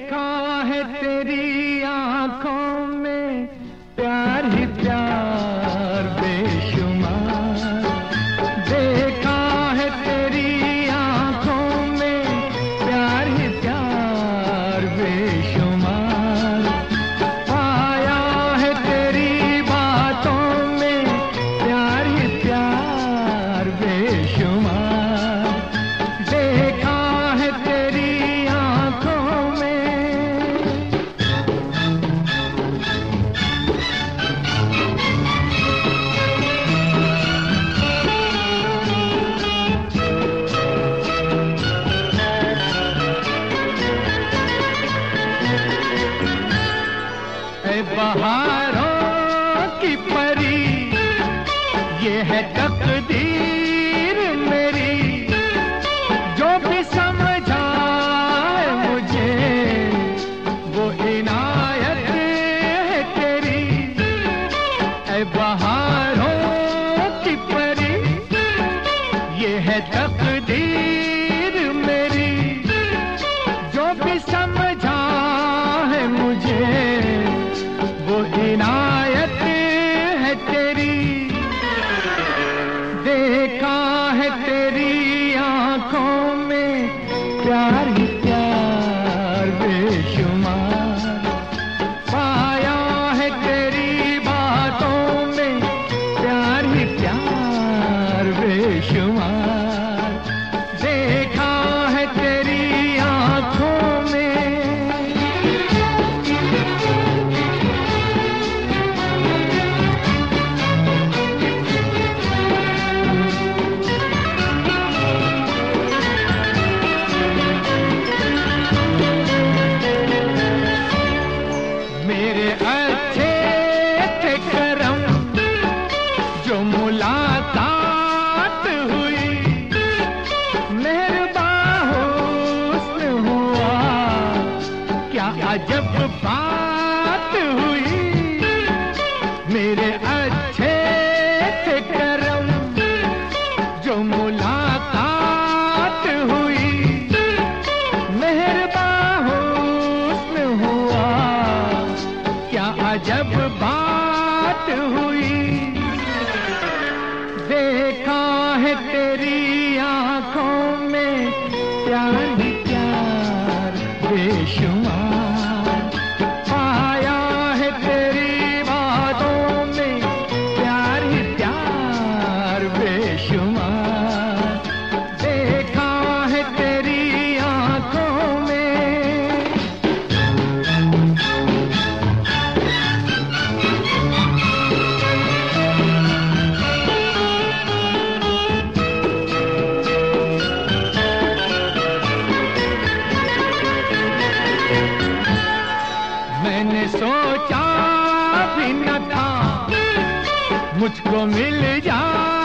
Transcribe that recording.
देखा है तेरी आंखों में प्यार ही प्यार बेशुमार। देखा है तेरी आंखों में प्यार ही प्यार बेशुमार। पाया है तेरी बातों में प्यार ही प्यार बेशुमार। देखा है तेरी आंखों में। बहारों की परी ये है तकदीर मेरी, जो भी समझा है मुझे वो इनायत है तेरी। ऐ बहारों की परी ये है तकदीर मेरी, जो भी समझा है मुझे वो इनायत है तेरी। देखा है तेरी आंखों में प्यार ही प्यार बेशुमार। पाया है तेरी बातों में प्यार ही प्यार बेशुमार। देखा है तेरी आंखों में। मेरे अच्छे थे करम जो मुलाकात हुई, मेहरबान हुस्न हुआ क्या अजब बात हुई। मेरे अच्छे थे करम जो मुलाकात हुई, मेहरबान हुस्न हुआ क्या अजब बात हुई। देखा है तेरी आंखों में प्यार ही प्यार बेशुमार। पाया है तेरी बातों में प्यार ही प्यार बेशुमार। देखा है तेरी आंखों में। मैंने सोचा भी न था मुझको मिल जा